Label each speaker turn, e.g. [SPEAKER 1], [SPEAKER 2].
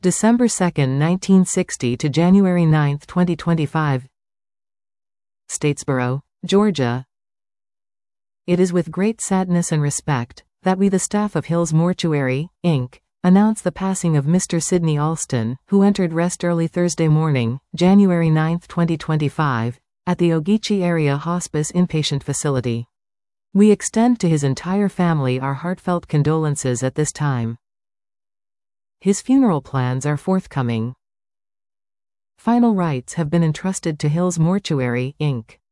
[SPEAKER 1] December 2, 1960 to January 9, 2025. Statesboro, Georgia. It is with great sadness and respect that we, the staff of Hills Mortuary, Inc., announce the passing of Mr. Sidney Alston, who entered rest early Thursday morning, January 9, 2025, at the Ogeechee Area Hospice Inpatient Facility. We extend to his entire family our heartfelt condolences at this time. His funeral plans are forthcoming. Final rites have been entrusted to Hills Mortuary, Inc.